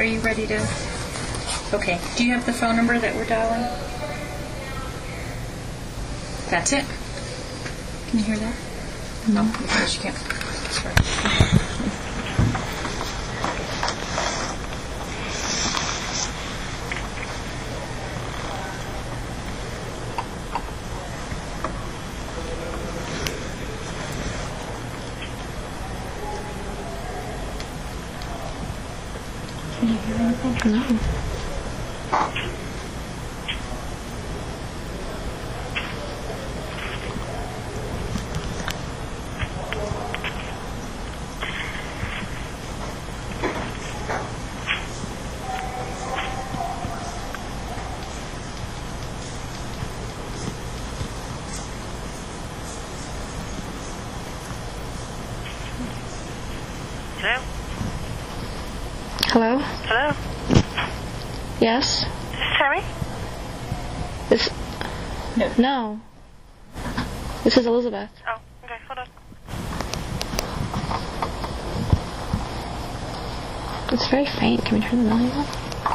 Are you ready to? Okay. Do you have the phone number that we're dialing? That's it. Can you hear that? No, of course you can't. Sorry. Can you hear anything? No. Hello? Hello? Hello? Yes? Is this Terry? No. This is Elizabeth. Oh, okay, hold on. It's very faint. Can we turn the volume up?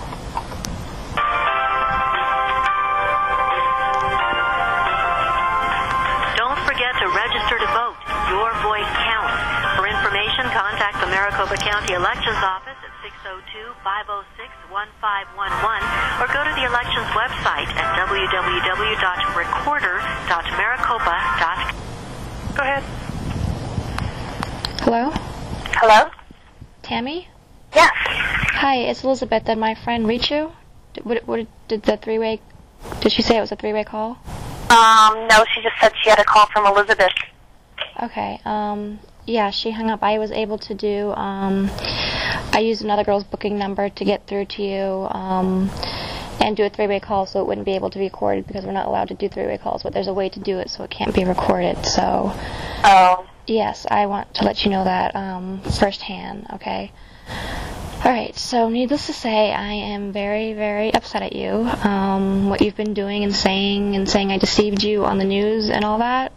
Don't forget to register to vote. Your voice counts. For information, contact the Maricopa County Elections Office at 602-506-1511 or go to the elections website at www.recorder.maricopa.com. Go ahead. Hello? Hello? Tammy? Yes. Hi, it's Elizabeth. Did my friend reach you? Did the three-way... Did she say it was a three-way call? No, she just said she had a call from Elizabeth. Okay, yeah, she hung up. I was able to do, I used another girl's booking number to get through to you, and do a three-way call so it wouldn't be able to be recorded because we're not allowed to do three-way calls, but there's a way to do it so it can't be recorded, so... Oh. Yes, I want to let you know that, firsthand, okay? Alright, so needless to say, I am very, very upset at you, what you've been doing and saying I deceived you on the news and all that.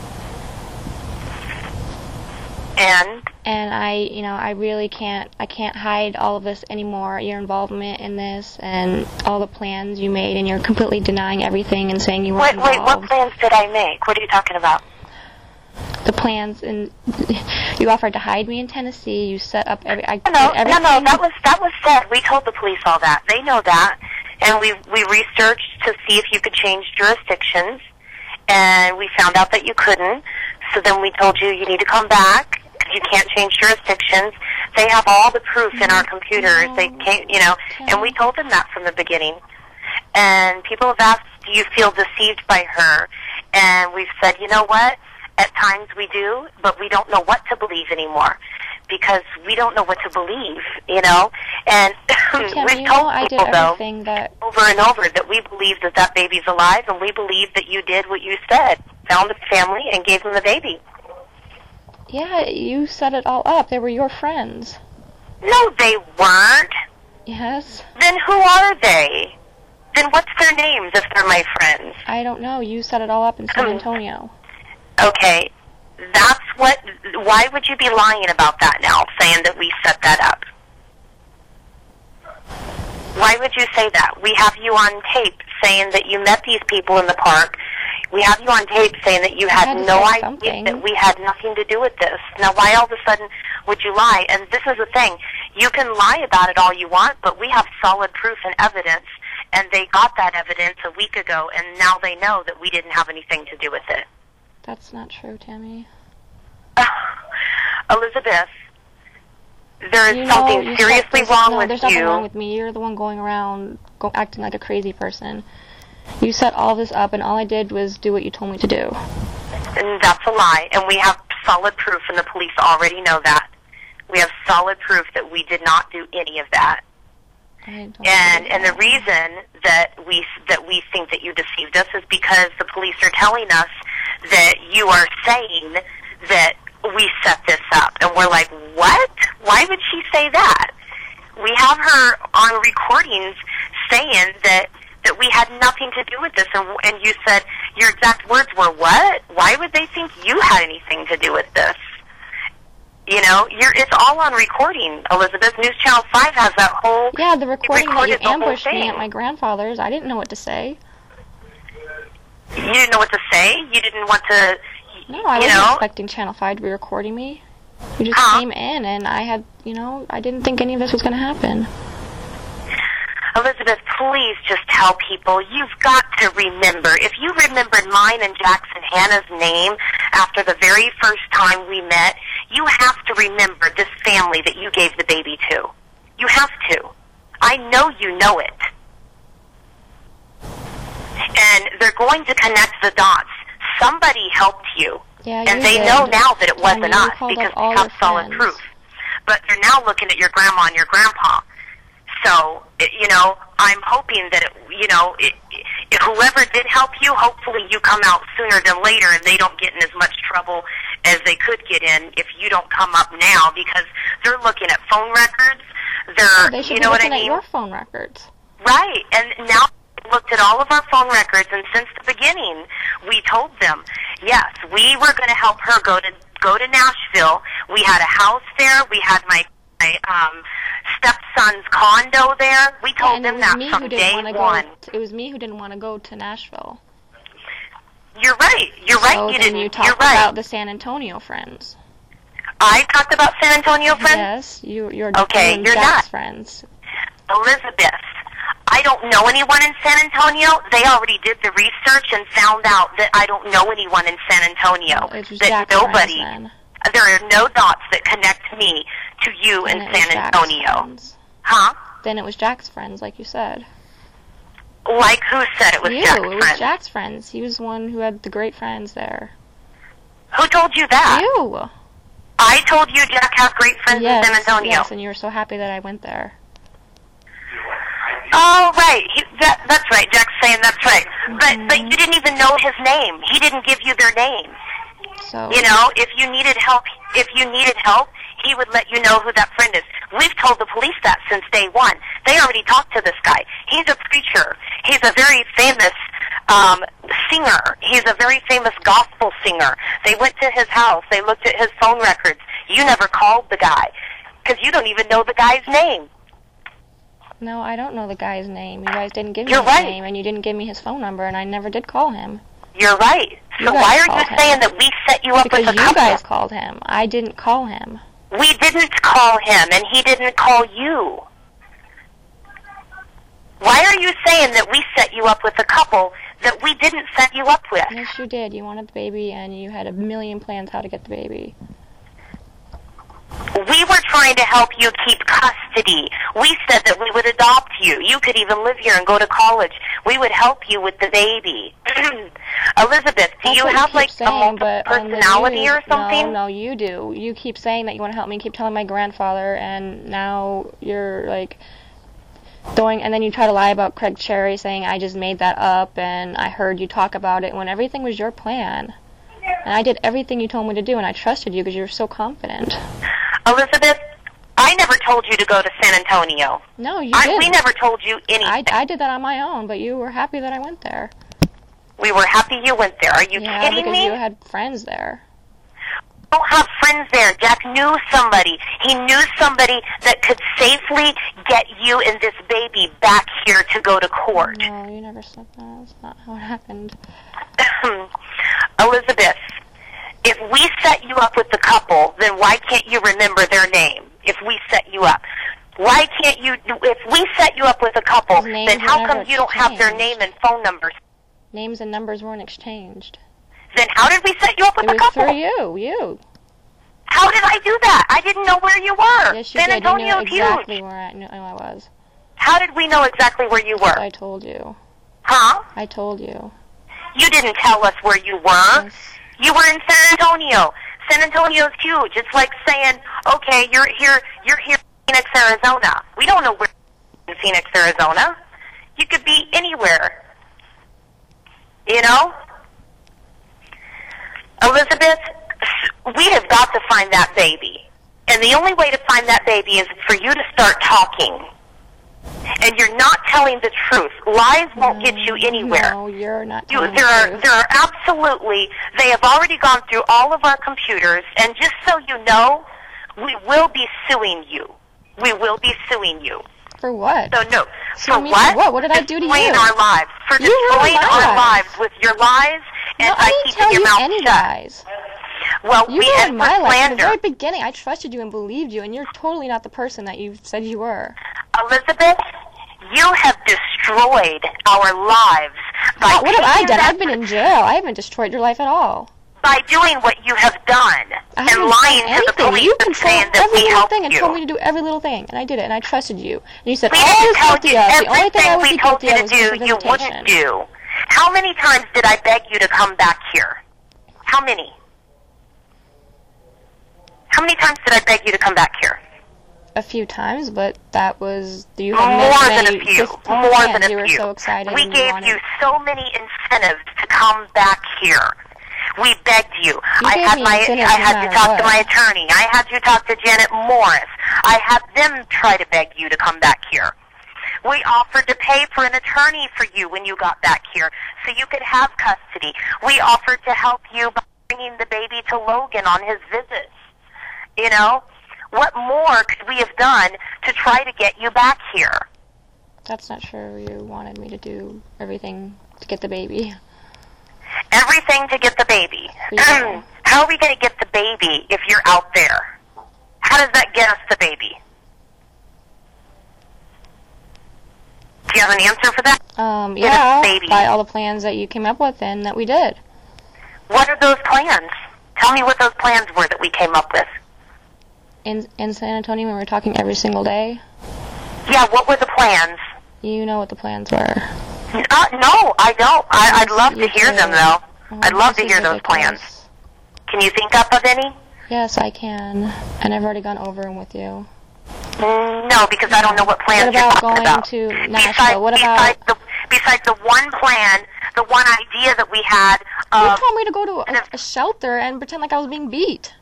And I really can't hide all of this anymore, your involvement in this and all the plans you made, and you're completely denying everything and saying you weren't involved. Wait, what plans did I make? What are you talking about? The plans, and you offered to hide me in Tennessee, you set up everything. No, that was said. We told the police all that. They know that. And we researched to see if you could change jurisdictions, and we found out that you couldn't. So then we told you need to come back. You can't change jurisdictions. They have all the proof in our computers. They can't, and we told them that from the beginning. And people have asked, do you feel deceived by her? And we've said, you know what? At times we do, but we don't know what to believe anymore because we don't know what to believe, And we've told people, though, over and over that we believe that baby's alive, and we believe that you did what you said, found the family and gave them the baby. Yeah, you set it all up. They were your friends. No, they weren't. Yes. Then who are they? Then what's their names if they're my friends? I don't know. You set it all up in San Antonio. Okay. Why would you be lying about that now, saying that we set that up? Why would you say that? We have you on tape saying that you met these people in the park. We have you on tape saying that you had no idea that we had nothing to do with this. Now, why all of a sudden would you lie? And this is the thing. You can lie about it all you want, but we have solid proof and evidence, and they got that evidence a week ago, and now they know that we didn't have anything to do with it. That's not true, Tammy. Elizabeth, there is something seriously wrong with you. There's nothing wrong with me. You're the one going around acting like a crazy person. You set all this up, and all I did was do what you told me to do. And that's a lie, and we have solid proof, and the police already know that. We have solid proof that we did not do any of that. And the reason that we think that you deceived us is because the police are telling us that you are saying that we set this up. And we're like, what? Why would she say that? We have her on recordings saying that we had nothing to do with this. And you said, your exact words were, what? Why would they think you had anything to do with this? You know, it's all on recording, Elizabeth. News Channel 5 has that whole... Yeah, the recording that you recorded the whole ambushed me thing. at my grandfather's, I didn't know what to say. You didn't know what to say? You didn't want to... No, I wasn't expecting Channel 5 to be recording me. You just came in, and I had, I didn't think any of this was going to happen. Elizabeth, please just tell people, you've got to remember. If you remembered mine and Jackson Hannah's name after the very first time we met, you have to remember this family that you gave the baby to. You have to. I know you know it. And they're going to connect the dots. Somebody helped you. Yeah, and you they did. know now that it wasn't And you us called because up all we have your solid friends. proof. But they're now looking at your grandma and your grandpa. So, I'm hoping that, if whoever did help you, hopefully you come out sooner than later and they don't get in as much trouble as they could get in if you don't come up now, because they're looking at phone records. They should you be know what I looking at mean? your phone records. Right, and now we looked at all of our phone records, and since the beginning, we told them, yes, we were going to help her go to Nashville. We had a house there. We had my stepson's condo there. We told them that from day one. It was me who didn't want to go to Nashville. You're right. So You then didn't. you talked You're right. about the San Antonio friends. I talked about San Antonio friends? Yes, you're Okay, you and you're Jack's not. friends. Elizabeth, I don't know anyone in San Antonio. They already did the research and found out that I don't know anyone in San Antonio. Well, it was that Jack's nobody. friends, then. There are no dots that connect me to you Then in it was San Jack's Antonio. friends. Huh? Then it was Jack's friends, like you said. Like who said it was You, Jack's it was friend? Jack's friends. He was the one who had the great friends there. Who told you that? You. I told you Jack has great friends Yes, in San Antonio. yes, and you were so happy that I went there. Oh, right. That's right. Jack's saying that's right. But you didn't even know his name. He didn't give you their name. So If you needed help, he would let you know who that friend is. We've told the police that since day one. They already talked to this guy. He's a preacher. He's a very famous singer. He's a very famous gospel singer. They went to his house. They looked at his phone records. You never called the guy because you don't even know the guy's name. No, I don't know the guy's name. You guys didn't give me You're his right. name, and you didn't give me his phone number, and I never did call him. You're right. You So guys why are you called him. saying that we set you up Because with a you couple? guys called him. I didn't call him. We didn't call him, and he didn't call you. Why are you saying that we set you up with a couple that we didn't set you up with? Yes, you did. You wanted the baby, and you had a million plans how to get the baby. We were trying to help you keep custody. We said that we would adopt you. You could even live here and go to college. We would help you with the baby. Elizabeth, do That's you what have keep like a saying, multiple but on the personality news- or something? No, you do. You keep saying that you want to help me, keep telling my grandfather, and now you're like going, and then you try to lie about Craig Cherry, saying I just made that up, and I heard you talk about it when everything was your plan. And I did everything you told me to do, and I trusted you because you were so confident. Elizabeth, I never told you to go to San Antonio. No, you didn't. We never told you anything. I did that on my own, but you were happy that I went there. We were happy you went there. Are you Yeah, kidding because me? you had friends there. I don't have friends there. Jack knew somebody. He knew somebody that could safely get you and this baby back here to go to court. No, you never said that. That's not how it happened. Elizabeth, if we set you up with the couple, then why can't you remember their name? If we set you up. Why can't you, if we set you up with a couple, His names then were how never come you don't have their name exchanged. and phone numbers? Names and numbers weren't exchanged. Then how did we set you up with It a was couple? through you. How did I do that? I didn't know where you were. Yes, you San did. You Antonio knew is exactly huge. where I knew I was. How did we know exactly where you were? I told you. Huh? I told you. You didn't tell us where you were. Yes. You were in San Antonio. San Antonio's huge. It's like saying, okay, you're here in Phoenix, Arizona. We don't know where in Phoenix, Arizona. You could be anywhere. You know? Elizabeth, we have got to find that baby. And the only way to find that baby is for you to start talking. And you're not telling the truth. Lies won't get you anywhere. No, you're not You, telling there the truth. are absolutely, they have already gone through all of our computers, and just so you know, We will be suing you. We will be suing you. For what? So no. Sue For me what? for what? What did I do to Destroying you? our lives. For You ruined destroying my our life. lives with your lies and No, by I didn't keeping tell your you mouth any shut. lies. Well, You we ruined end for my life. From the slander. very beginning, I trusted you and believed you, and you're totally not the person that you said you were. Elizabeth, you have destroyed our lives by What have I taking done? that- I've been in jail. I haven't destroyed your life at all. by doing what you have done I and haven't lying done to the anything. police You and controlled saying that every we little helped thing and you. told me to do every little thing, and I did it, and I trusted you. And you said, We all I didn't was tell guilty you of, the only thing I everything would be we told guilty you of to was do, you misrepresentation. wouldn't do. How many times did I beg you to come back here? How many? How many times did I beg you to come back here? A few times, but that was, you More have missed than many a few. 50 More plans. than a You were few. so excited. We and gave wanted, you so many incentives to come back here. We begged you. I gave had me my incentives I no had to matter talk what. to my attorney. I had to talk to Janet Morris. I had them try to beg you to come back here. We offered to pay for an attorney for you when you got back here so you could have custody. We offered to help you by bringing the baby to Logan on his visits. You know? What more could we have done to try to get you back here? That's not true. You wanted me to do everything to get the baby. Everything to get the baby. Yeah. How are we going to get the baby if you're out there? How does that get us the baby? Do you have an answer for that? Yeah, baby. by all the plans that you came up with and that we did. What are those plans? Tell me what those plans were that we came up with. In San Antonio, when we were talking every single day, Yeah, what were the plans? you know what the plans were. No, I don't. I'd love to You hear do. them, though. Oh, I'd love this to is hear those ridiculous. plans. Can you think up of any? Yes, I can. And I've already gone over them with you. No, because I don't know what plans What you're about talking going about. to Nashville? What about... Besides the one plan, the one idea that we had You of told me to go to a shelter and pretend like I was being beat.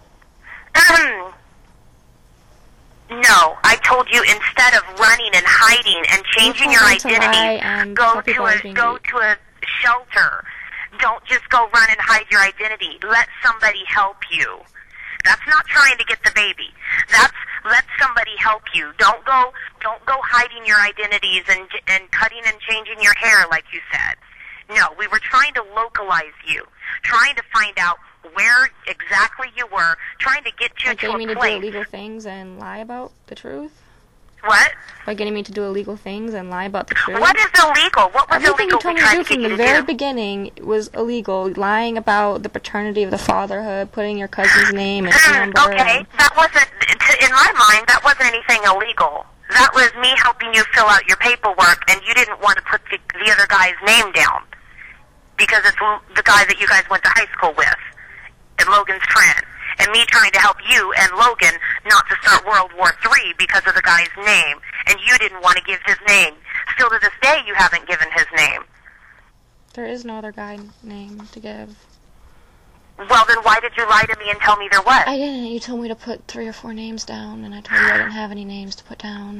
No, I told you instead of running and hiding and changing your told me to lie identity, and go tell people I was being to a shelter. Don't just go run and hide your identity. Let somebody help you. That's not trying to get the baby. That's let somebody help you. Don't go hiding your identities and cutting and changing your hair like you said. No, we were trying to localize you, trying to find out where exactly you were, trying to get you By to getting me a to do place. illegal things and lie about the truth? What? By getting me to do illegal things and lie about the truth? What is illegal? What was Everything you illegal told we me to tried do to from get you the to very do? beginning was illegal. Lying about the paternity of the fatherhood, putting your cousin's name and number. Okay, that wasn't, in my mind, that wasn't anything illegal. That was me helping you fill out your paperwork, and you didn't want to put the other guy's name down because it's the guy that you guys went to high school with, and Logan's friend. And me trying to help you and Logan not to start World War III because of the guy's name, and you didn't want to give his name. Still to this day, you haven't given his name. There is no other guy name to give. Well, then why did you lie to me and tell me there was? I didn't. You told me to put 3 or 4 names down, and I told you I didn't have any names to put down.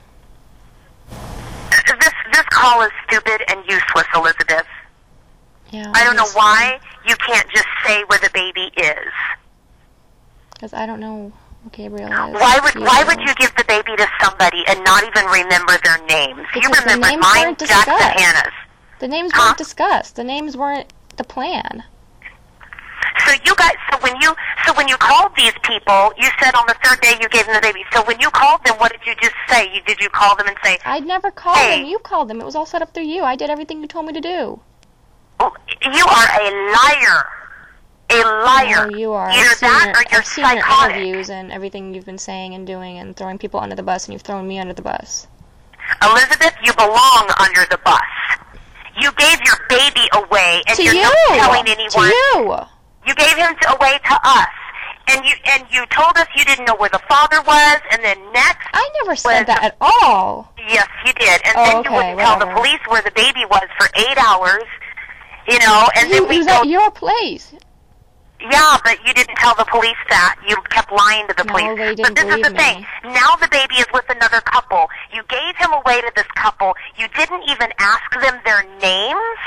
This call is stupid and useless, Elizabeth. Yeah. I don't know why you can't just say where the baby is. Because I don't know who Gabriel is. Why would you give the baby to somebody and not even remember their names? You Because the remember names mine, weren't Jack's, and discussed. Hannah's. The names Huh? weren't discussed. The names weren't the plan. So you guys, so when you called these people, you said on the 3rd day you gave them the baby. So when you called them, what did you just say? Did you call them and say, I'd never called Hey. them. You called them. It was all set up through you. I did everything you told me to do. oh, "You are a liar, a liar"? No, you are. Either that or you're I've seen your psychotic. interviews and everything you've been saying and doing and throwing people under the bus, and you've thrown me under the bus. Elizabeth, you belong under the bus. You gave your baby away, and To you're you! not telling anyone. To you! You gave him away to us, and you told us you didn't know where the father was, and then next, I never said that at all. yes, you did, and Oh, then okay, you wouldn't tell the whatever. police where the baby was for 8 hours, you know, and He then we was at told. your place. Yeah, but you didn't tell the police that. You kept lying to the No, police. they But didn't this is the believe thing. me. Now the baby is with another couple. You gave him away to this couple. You didn't even ask them their names?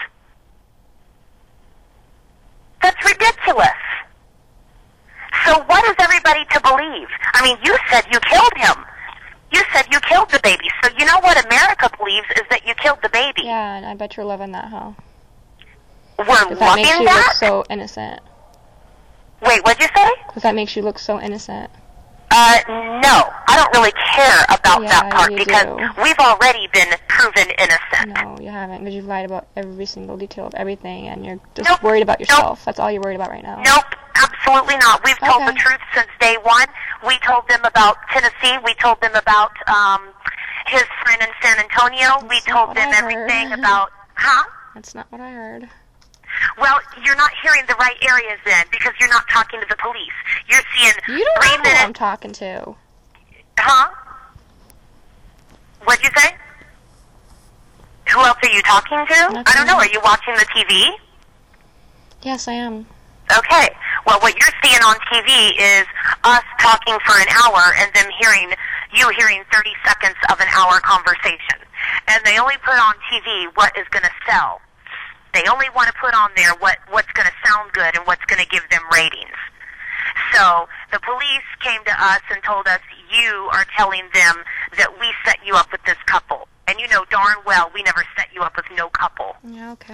That's ridiculous. So what is everybody to believe? believe. I mean, you said you killed him. You said you killed the baby. So you know what America believes is that you killed the baby. Yeah, and I bet you're loving that, huh? We're Because that makes loving you look that? so innocent. Wait, what'd you say? Because that makes you look so innocent. No. I don't really care about Yeah, that part you because do. we've already been proven innocent. No, you haven't, because you've lied about every single detail of everything, and you're just Nope. worried about Nope. yourself. That's all you're worried about right now. Nope, absolutely not. We've told the Okay. truth since day one. We told them about Tennessee. We told them about his friend in San Antonio. We That's not told what them I everything heard. about... Huh? That's not what I heard. Well, you're not hearing the right areas then because you're not talking to the police. You're seeing You don't 3 know who minutes... I'm talking to. Huh? What'd you say? Who else are you talking to? Nothing. I don't know. Are you watching the TV? Yes, I am. Okay. Well, what you're seeing on TV is us talking for an hour and them hearing 30 seconds of an hour conversation. And they only put on TV what is going to sell. They only want to put on there what's going to sound good and what's going to give them ratings. So the police came to us and told us, you are telling them that we set you up with this couple. And you know darn well we never set you up with no couple. Yeah, okay.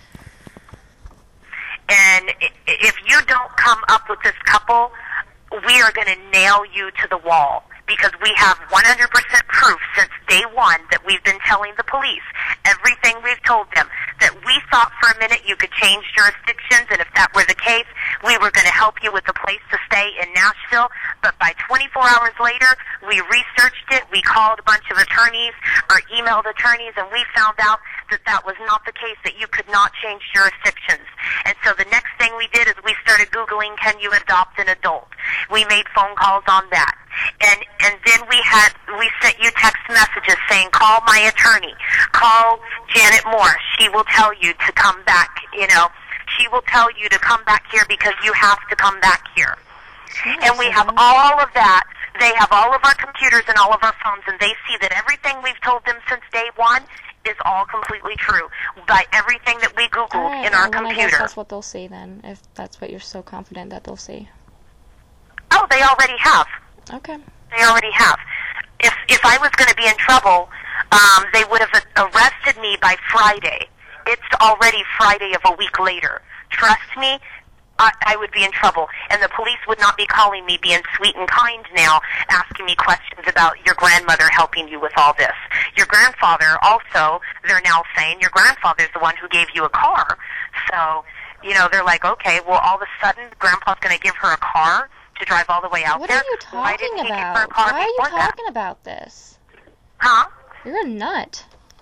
And if you don't come up with this couple, we are going to nail you to the wall. Because we have 100% proof since day one that we've been telling the police everything we've told them. That we thought for a minute you could change jurisdictions, and if that were the case, we were going to help you with a place to stay in Nashville. But by 24 hours later, we researched it, we called a bunch of attorneys, or emailed attorneys, and we found out that that was not the case, that you could not change jurisdictions. And so the next thing we did is we started Googling, can you adopt an adult? We made phone calls on that. And then we sent you text messages saying, call my attorney, call Janet Moore. She will tell you to come back, She will tell you to come back here because you have to come back here. And we have all of that. They have all of our computers and all of our phones, and they see that everything we've told them since day one is all completely true by everything that we Googled All right, in our well, then I guess computer. that's what they'll see then, if that's what you're so confident that they'll see. Oh, they already have. Okay. They already have. If I was going to be in trouble, they would have arrested me by Friday. It's already Friday of a week later. Trust me, I would be in trouble. And the police would not be calling me being sweet and kind now, asking me questions about your grandmother helping you with all this. Your grandfather also, they're now saying, your grandfather's the one who gave you a car. So, they're like, okay, well, all of a sudden, Grandpa's going to give her a car to drive all the way out What there? are you Why talking didn't he give her a about? car Why are you before that? talking about this? Huh? You're a nut.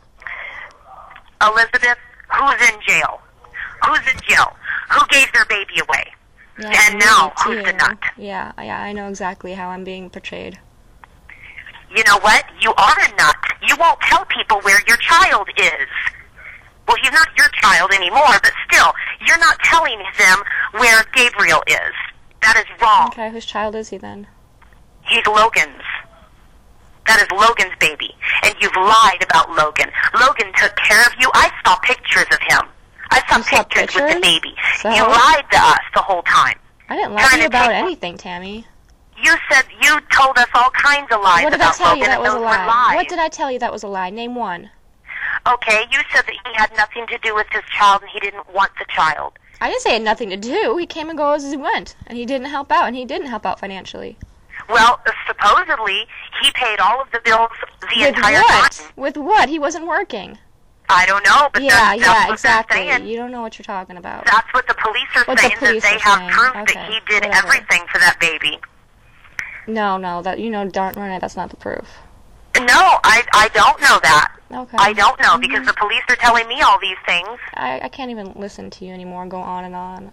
Elizabeth, who's in jail? Who's in jail? Who gave their baby away? Yeah, And now, me who's the too. nut? Yeah, I know exactly how I'm being portrayed. You know what? You are a nut. You won't tell people where your child is. Well, he's not your child anymore, but still, you're not telling them where Gabriel is. That is wrong. Okay, whose child is he then? He's Logan's. That is Logan's baby. And you've lied about Logan. Logan took care of you. I saw pictures of him. I saw You saw pictures with the pictures? baby. So? You lied to us the whole time. I didn't lie Trying to you to about take- anything, Tammy. You said you told us all kinds of lies What did I about tell Logan, you that and was a those were lie? lies. What did I tell you that was a lie? Name one. Okay, you said that he had nothing to do with his child and he didn't want the child. I didn't say it had nothing to do. He came and goes as he went, and he didn't help out, and he didn't help out financially. Well, supposedly, he paid all of the bills the With entire what? time. With what? He wasn't working. I don't know, but that's what exactly. they're saying. You don't know what you're talking about. That's what the police are What the saying, police that they are have saying. proof Okay, that he did whatever. everything for that baby. No, that darn right, that's not the proof. No, I don't know that. Okay. I don't know, because the police are telling me all these things. I can't even listen to you anymore. Go on and on.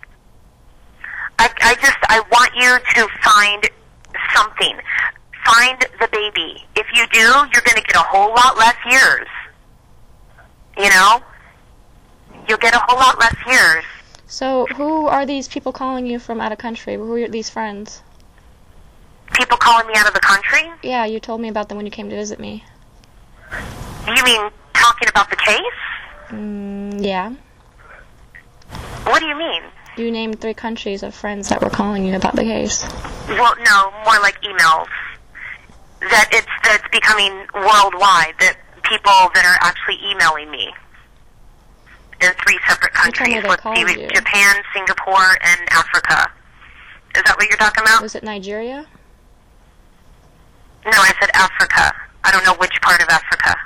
I want you to find something. Find the baby. If you do, you're going to get a whole lot less years. You'll get a whole lot less years. So, who are these people calling you from out of country? Who are these friends? People calling me out of the country? Yeah, you told me about them when you came to visit me. You mean talking about the case? Yeah. What do you mean? You named 3 countries of friends that were calling you about the case. Well, no, more like emails. That it's becoming worldwide, that people that are actually emailing me in 3 separate countries. they called you. Japan, Singapore, and Africa. Is that what you're talking about? Was it Nigeria? No, I said Africa. I don't know which part of Africa.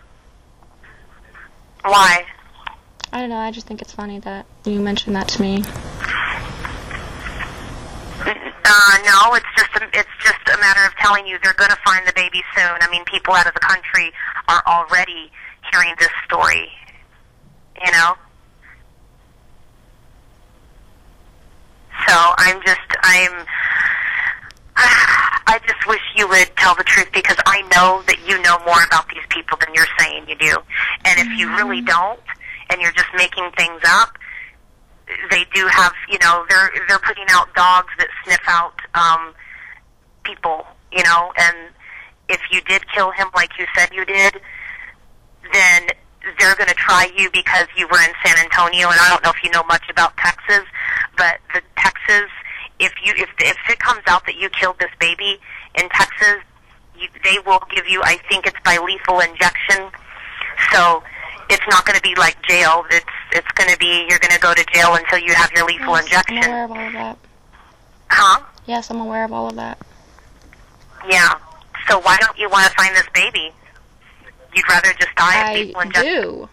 Why? I don't know, I just think it's funny that you mentioned that to me. No, it's just a matter of telling you they're going to find the baby soon. I mean, people out of the country are already hearing this story, you know? So I just wish you would tell the truth, because I know that you know more about these people than you're saying you do. And if you really don't, and you're just making things up, they do have, you know, they're putting out dogs that sniff out people, you know, and if you did kill him like you said you did, then they're going to try you because you were in San Antonio, and I don't know if you know much about Texas, but the Texas, if it comes out that you killed this baby in Texas, they will give you, I think it's by lethal injection, so it's not going to be like jail. It's going to be, you're going to go to jail until you have your lethal injection. I'm aware of all of that. Huh? Yes, I'm aware of all of that. Yeah. So why don't you want to find this baby? You'd rather just die of lethal injection? I do.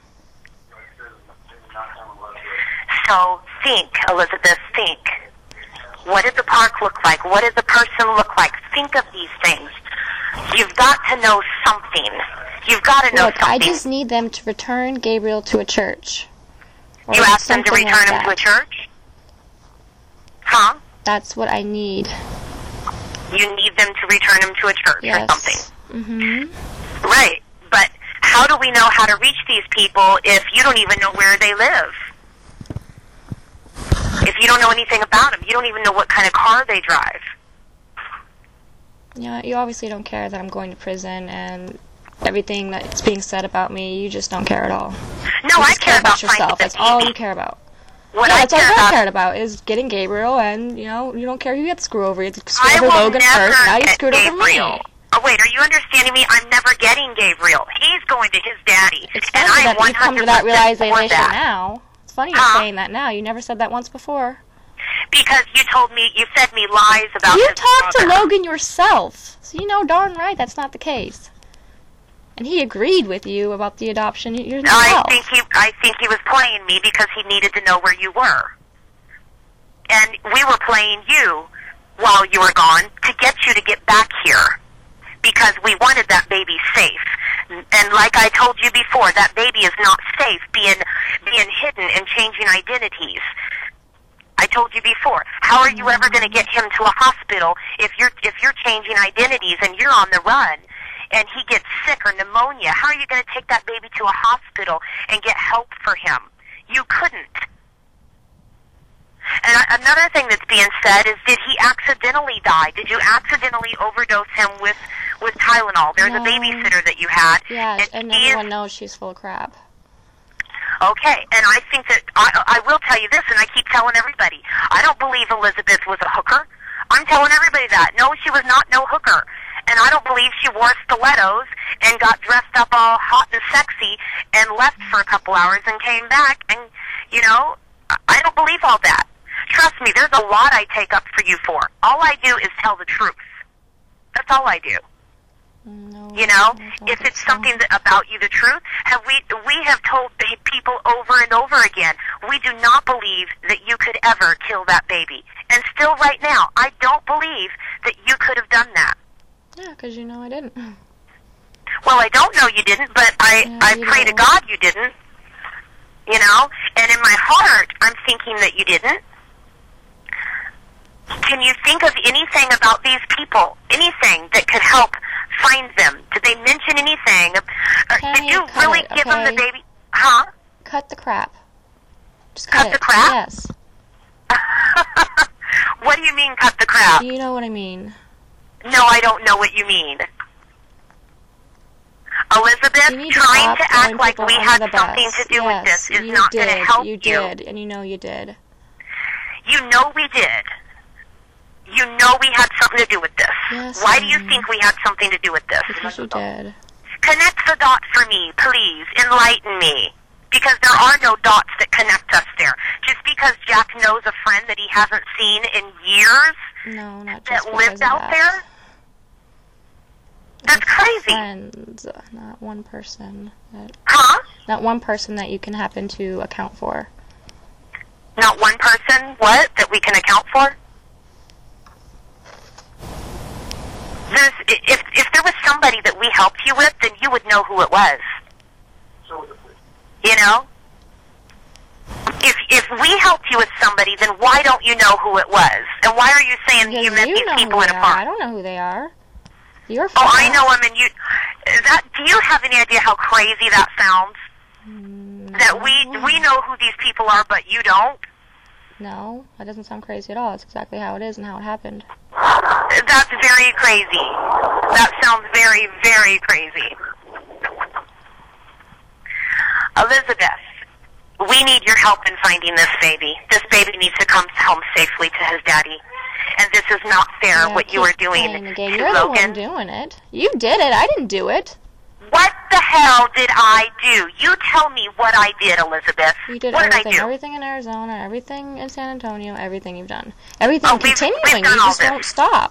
So think, Elizabeth, think. What did the park look like? What did the person look like? Think of these things. You've got to know something. You've got to know Look, something. I just need them to return Gabriel to a church. Or you asked them to something return like him to a that. church? Huh? That's what I need. You need them to return him to a church or something. Mm-hmm. Right. But how do we know how to reach these people if you don't even know where they live? If you don't know anything about them, you don't even know what kind of car they drive. Yeah, you obviously don't care that I'm going to prison and everything that's being said about me. You just don't care at all. No, you I just care about yourself. That's all you care about. What yeah, I that's all care I about cared about is getting Gabriel, and you know, you don't care who you get to screw over. You screwed I over will Logan never first. Now you get screwed over Gabriel. me. Oh wait, are you understanding me? I'm never getting Gabriel. He's going to his daddy, It's and funny I'm that you've come to that 100% for realization that. now. It's funny you're saying that now. You never said that once before. Because you fed me lies about You his talked to father. Logan yourself, so you know darn right that's not the case. And he agreed with you about the adoption yourself. I think he was playing me because he needed to know where you were. And we were playing you while you were gone to get you to get back here because we wanted that baby safe. And like I told you before, that baby is not safe being hidden and changing identities. I told you before. How are you ever going to get him to a hospital if you're changing identities and you're on the run and he gets sick or pneumonia? How are you going to take that baby to a hospital and get help for him? You couldn't. And another thing that's being said is, did he accidentally die? Did you accidentally overdose him with Tylenol? There's a babysitter that you had. Yeah, and everyone knows she's full of crap. Okay, and I think that I will tell you this, and I keep telling everybody, I don't believe Elizabeth was a hooker. I'm telling everybody that. No, she was not no hooker. And I don't believe she wore stilettos and got dressed up all hot and sexy and left for a couple hours and came back. And, you know, I don't believe all that. Trust me, there's a lot I take up for you for. All I do is tell the truth. That's all I do. No, you know, if it's so. something about you, the truth, we have told people over and over again, we do not believe that you could ever kill that baby. And still right now, I don't believe that you could have done that. Yeah, because you know I didn't. Well, I don't know you didn't, but I pray to God you didn't. You know? And in my heart, I'm thinking that you didn't. Can you think of anything about these people? Anything that could help find them? Did they mention anything? Did you really give them the baby? Huh? Cut the crap. Just cut the crap? Yes. What do you mean cut the crap? You know what I mean. No, I don't know what you mean. Elizabeth, trying to act like we had something to do with this is not going to help you. You did, and you know you did. You know we did. You know we had something to do with this. Yes, Why do you think we had something to do with this? Because you did. Connect the dots for me, please. Enlighten me. Because there are no dots that connect us there. Just because Jack knows a friend that he hasn't seen in years No, not just that because lived of out that. there, that's crazy. Friends, not one person. Huh? Not one person that you can happen to account for. Not one person, what, that we can account for? If there was somebody that we helped you with, then you would know who it was. You know? If we helped you with somebody, then why don't you know who it was? And why are you saying you met these people in a I park? don't know who they are. You're Oh, I know them, and do you have any idea how crazy that sounds? That we know who these people are, but you don't? No, that doesn't sound crazy at all. It's exactly how it is and how it happened. That's very crazy. That sounds very, very crazy. Elizabeth, we need your help in finding this baby. This baby needs to come home safely to his daddy. And this is not fair, what you are doing to You're the one Logan. doing it. You did it. I didn't do it. What the hell did I do? You tell me what I did, Elizabeth. You did what everything. did I do? Everything in Arizona, everything in San Antonio, everything you've done. Everything we've continuing. done You all just this. won't stop.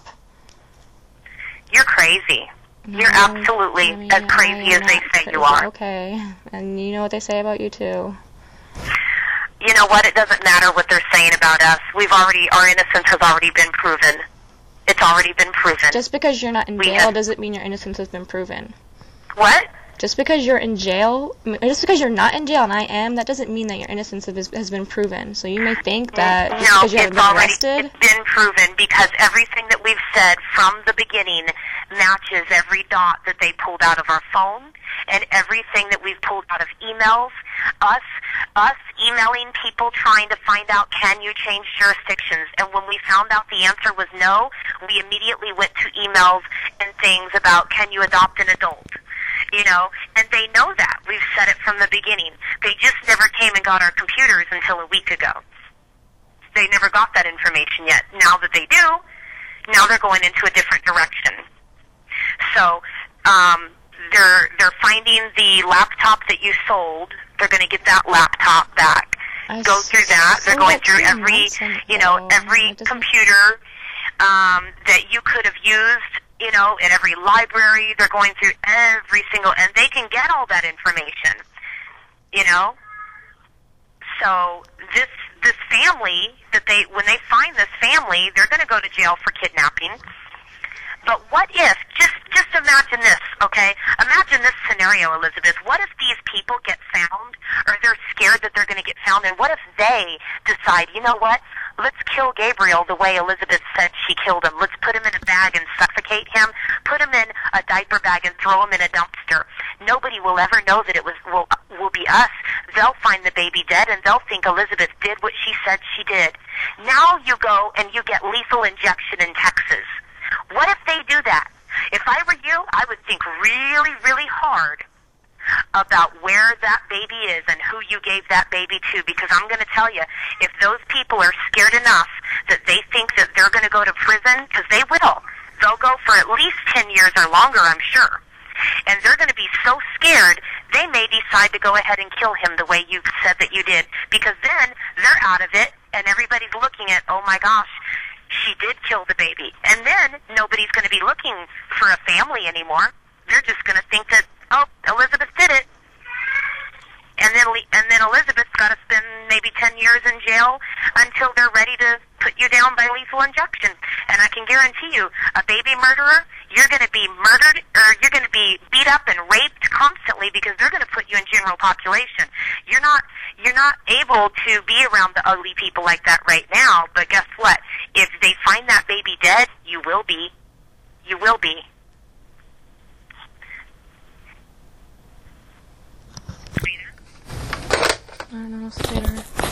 You're crazy. No, You're absolutely I mean, as crazy I as am they not say crazy. you are. Okay. And you know what they say about you, too. You know what? It doesn't matter what they're saying about us. Our innocence has already been proven. It's already been proven. Just because you're not in jail doesn't mean your innocence has been proven. What? Just because you're in jail, just because you're not in jail and I am, that doesn't mean that your innocence has been proven. So you may think that just No, because you haven't been arrested. It's been proven because everything that we've said from the beginning matches every dot that they pulled out of our phone and everything that we've pulled out of emails. Us emailing people trying to find out, can you change jurisdictions? And when we found out the answer was no, we immediately went to emails and things about, can you adopt an adult? You know, and they know that. We've said it from the beginning. They just never came and got our computers until a week ago. They never got that information yet. Now that they do, now they're going into a different direction. So, they're finding the laptop that you sold. They're going to get that laptop back. Go through that. They're going through every computer that you could have used, you know, in every library. They're going through every single, and they can get all that information, you know. So this family when they find this family, they're going to go to jail for kidnapping. But what if, just imagine this, okay? Imagine this scenario, Elizabeth. What if these people get found, or they're scared that they're going to get found, and what if they decide, you know what, let's kill Gabriel the way Elizabeth said she killed him. Let's put him in a bag and suffocate him, put him in a diaper bag and throw him in a dumpster. Nobody will ever know that it will be us. They'll find the baby dead, and they'll think Elizabeth did what she said she did. Now you go and you get lethal injection in Texas. What if they do that? If I were you, I would think really, really hard about where that baby is and who you gave that baby to, because I'm going to tell you, if those people are scared enough that they think that they're going to go to prison, because they will, they'll go for at least 10 years or longer, I'm sure, and they're going to be so scared, they may decide to go ahead and kill him the way you said that you did, because then they're out of it, and everybody's looking at, oh my gosh, she did kill the baby. And then nobody's going to be looking for a family anymore. They're just going to think that, oh, Elizabeth did it. And then Elizabeth's got to spend maybe 10 years in jail until they're ready to put you down by lethal injection. And I can guarantee you, a baby murderer, you're going to be murdered, or you're going to be beat up and raped constantly because they're going to put you in general population. You're not able to be around the ugly people like that right now, but guess what? If they find that baby dead, you will be. You will be. I don't know, Slater.